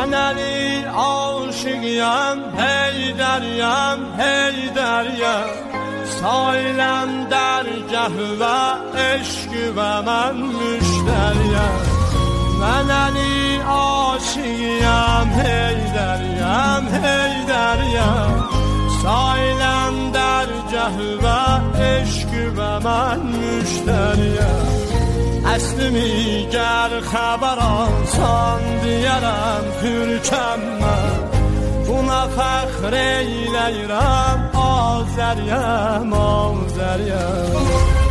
من علی عاشقیم حیدریم حیدریم سایلم در جهوه عشق و من مشتریم من علی عاشقیم حیدریم حیدریم سایلم در جهوه عشق و من مشتریم اسلمی گر خبران سان دیرم ترکم من buna fəxr eyləyirəm Azəriyəm, Azəriyəm